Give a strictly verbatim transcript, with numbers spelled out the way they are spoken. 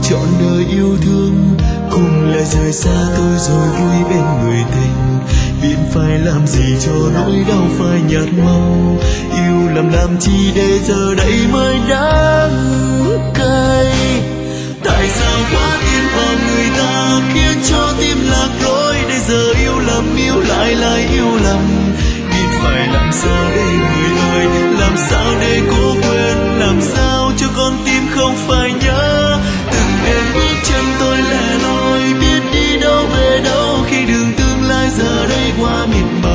trọn đời yêu thương, cùng lại rời xa tôi rồi vui bên người tình. Biết phải làm gì cho nỗi đau phai nhạt mau, yêu làm làm chi để giờ đây mới đắng cay. Tại sao quá tin vào người ta khiến cho tim lạc lối, để giờ yêu lầm yêu lại lại yêu lầm. Biết phải làm sao để người ơi, làm sao để cố quên, làm sao cho con tim không phải nhớ. Từng đêm bước chân tôi lẻ loi, biết đi đâu về đâu khi đường tương lai giờ đây qua miệt mài.